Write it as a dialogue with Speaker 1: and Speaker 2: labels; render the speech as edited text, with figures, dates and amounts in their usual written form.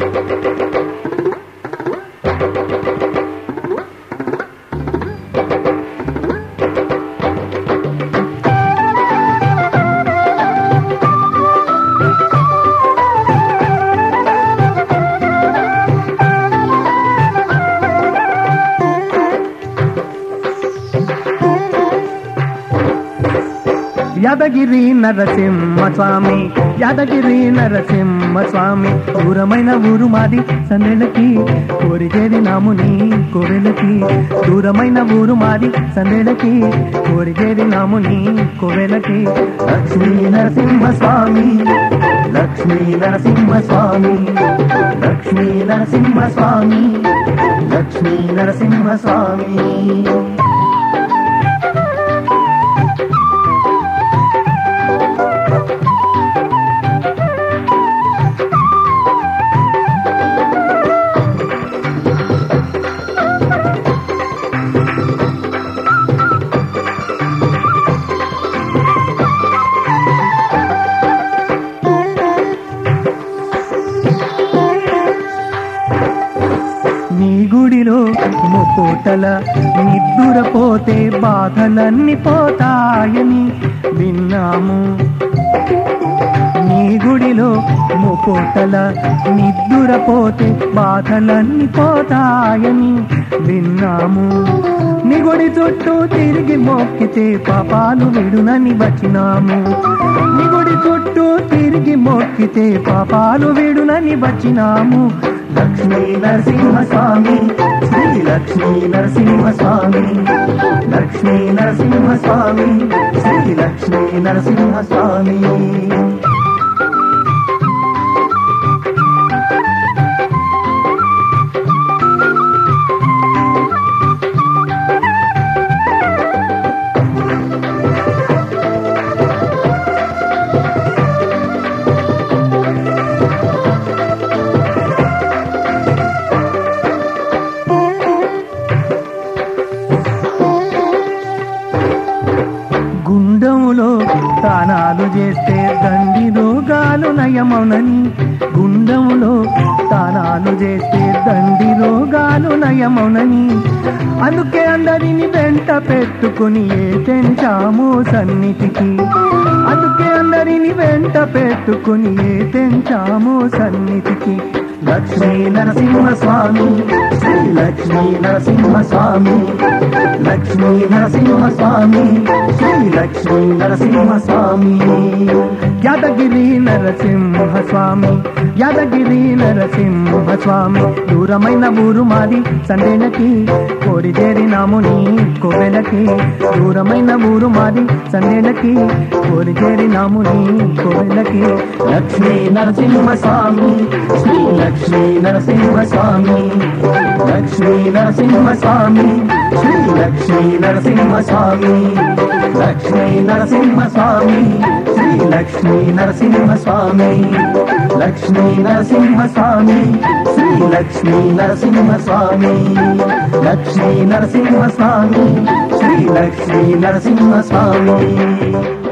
Speaker 1: యాదగిరి నరసింహ స్వామి, యాదగిరి నరసింహ స్వామి, దూరమైన ఊరు మాది సందేళ్ళకి కోరిచేది నాముని కోవెలకి, దూరమైన ఊరు మాది సందేళ్ళకి కోరిచేది నాముని కోవెలకి. లక్ష్మీ నరసింహ స్వామి, లక్ష్మీ నరసింహ స్వామి, లక్ష్మీ నరసింహ స్వామి, లక్ష్మీ నరసింహ స్వామి. నీ గుడిలో ముకోటల నిద్దురపోతే బాధలన్నీ పోతాయని విన్నాము, నీ గుడిలో ముకోటల నిద్దురపోతే బాధలన్నీ పోతాయని విన్నాము, నీ గుడి చుట్టూ తిరిగి మొక్కితే పాపాలు విడునని వచ్చినాము, నీ గుడి చుట్టూ తిరిగి మొక్కితే పాపాలు విడునని వచ్చినాము. లక్ష్మీ నరసింహ స్వామి, శ్రీ లక్ష్మీ నరసింహ స్వామి, లక్ష్మీ నరసింహ స్వామి, శ్రీ లక్ష్మీ నరసింహ స్వామి. గుండములో తానాలు చేస్తే దండి రోగాలు నయమౌనని, గుండములో తానాలు చేస్తే దండి రోగాలు నయమౌనని, అందుకే అందరిని వెంట పెట్టుకుని తెంచాము సన్నిధికి, అందుకే అందరిని వెంట పెట్టుకుని తెంచాము సన్నిధికి. లక్ష్మీ నరసింహ స్వామి, శ్రీ లక్ష్మీ నరసింహ స్వామి, లక్ష్మీ నరసింహ స్వామి, శ్రీ లక్ష్మీ నరసింహ స్వామి. యాదగిరి నరసింహ స్వామి, యాదగిరి నరసింహ స్వామి, దూరమైన ఊరు మాది సందేళ్ళకి కోరిచేరి నాముని కోవెలకి, దూరమైన ఊరు మాది సందేళ్ళకి కోరిచేరి నాముని కోవెలకి. లక్ష్మీ నరసింహ స్వామి, శ్రీ లక్ష్మీ నరసింహ స్వామి, లక్ష్మీ నరసింహ స్వామి, శ్రీ లక్ష్మీ నరసింహ స్వామి, లక్ష్మీ నరసింహ స్వామి, శ్రీ లక్ష్మీ నరసింహ స్వామి, లక్ష్మీ నరసింహ స్వామి, శ్రీ లక్ష్మీ నరసింహ స్వామి, లక్ష్మీ నరసింహ స్వామి, శ్రీ లక్ష్మీ నరసింహ స్వామి.